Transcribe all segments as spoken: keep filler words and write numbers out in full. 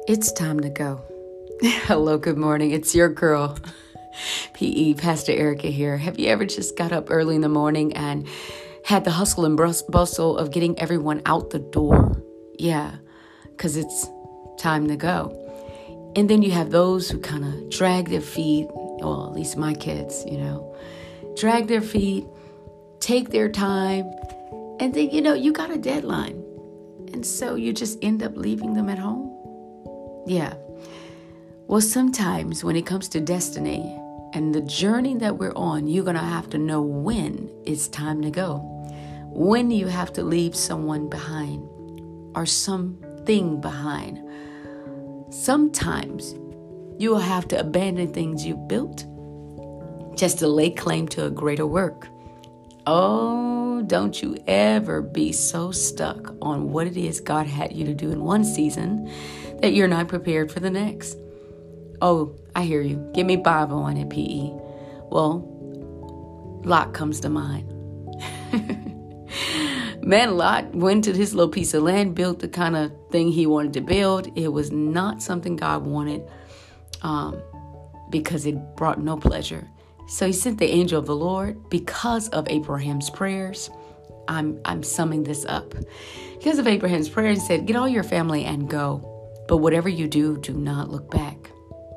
It's time to go. Hello, good morning. It's your girl, P E, Pastor Erica here. Have you ever just got up early in the morning and had the hustle and bustle of getting everyone out the door? Yeah, because it's time to go. And then you have those who kind of drag their feet, well, at least my kids, you know, drag their feet, take their time, and then, you know, you got a deadline. And so you just end up leaving them at home. Yeah. Well, sometimes when it comes to destiny and the journey that we're on, you're going to have to know when it's time to go. When you have to leave someone behind or something behind. Sometimes you will have to abandon things you built just to lay claim to a greater work. Oh, don't you ever be so stuck on what it is God had you to do in one season that you're not prepared for the next. Oh, I hear you. Give me Bible on it, P E. Well, Lot comes to mind. Man, Lot went to his little piece of land, built the kind of thing he wanted to build. It was not something God wanted um, because it brought no pleasure. So he sent the angel of the Lord because of Abraham's prayers. I'm I'm summing this up. Because of Abraham's prayer, he said, get all your family and go. But whatever you do, do not look back.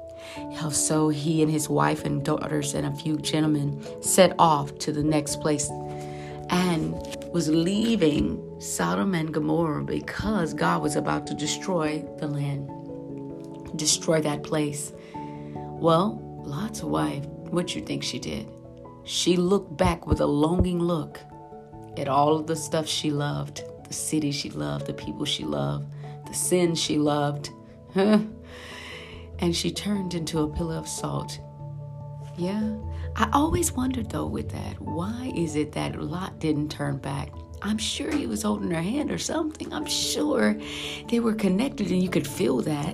So he and his wife and daughters and a few gentlemen set off to the next place and was leaving Sodom and Gomorrah because God was about to destroy the land, destroy that place. Well, Lot's wife, what you think she did? She looked back with a longing look at all of the stuff she loved, the city she loved, the people she loved, the sin she loved. And she turned into a pillar of salt. Yeah. I always wondered, though, with that, why is it that Lot didn't turn back? I'm sure he was holding her hand or something. I'm sure they were connected and you could feel that.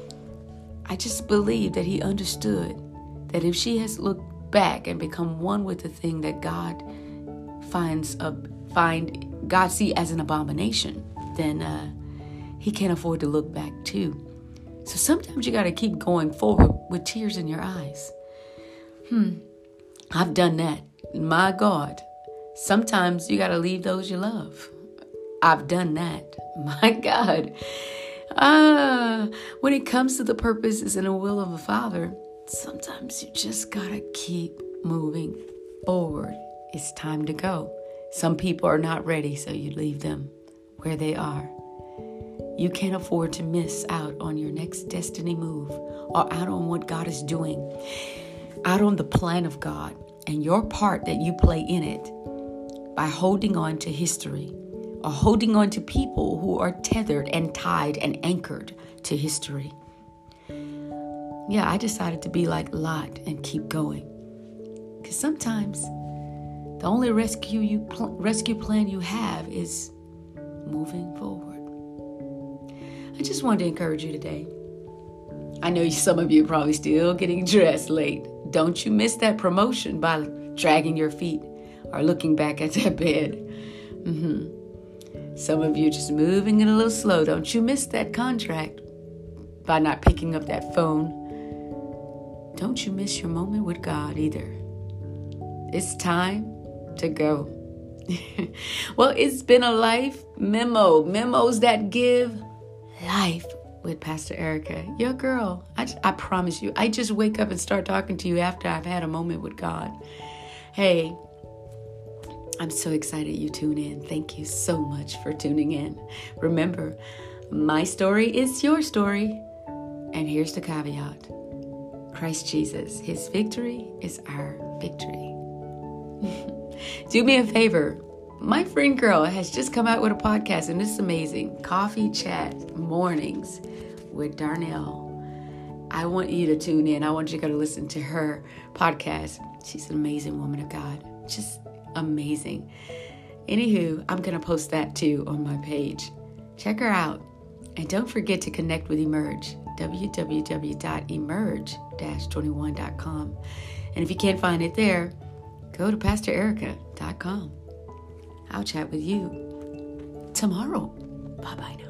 I just believe that he understood that if she has looked back and become one with the thing that God finds a find God see as an abomination, then uh, he can't afford to look back too. So sometimes you got to keep going forward with tears in your eyes. Hmm. I've done that. My God. Sometimes you got to leave those you love. I've done that. My God. Ah, when it comes to the purposes and the will of the Father, sometimes you just got to keep moving forward. It's time to go. Some people are not ready, so you leave them where they are. You can't afford to miss out on your next destiny move or out on what God is doing, out on the plan of God and your part that you play in it by holding on to history or holding on to people who are tethered and tied and anchored to history. Yeah, I decided to be like Lot and keep going. Because sometimes the only rescue you pl- rescue plan you have is moving forward. I just wanted to encourage you today. I know some of you are probably still getting dressed late. Don't you miss that promotion by dragging your feet or looking back at that bed. Mm-hmm. Some of you just moving it a little slow. Don't you miss that contract by not picking up that phone. Don't you miss your moment with God either. It's time to go. Well, it's been a life memo. Memos that give life with Pastor Erica, your girl. I, I promise you, I just wake up and start talking to you after I've had a moment with God. Hey, I'm so excited you tune in. Thank you so much for tuning in. Remember, my story is your story. And here's the caveat. Christ Jesus, his victory is our victory. Do me a favor. My friend girl has just come out with a podcast, and it's amazing. Coffee Chat Mornings with Darnell. I want you to tune in. I want you to go to listen to her podcast. She's an amazing woman of God. Just amazing. Anywho, I'm going to post that too on my page. Check her out. And don't forget to connect with Emerge. w w w dot emerge dash twenty-one dot com. And if you can't find it there, go to pastor erica dot com. I'll chat with you tomorrow. Bye-bye now.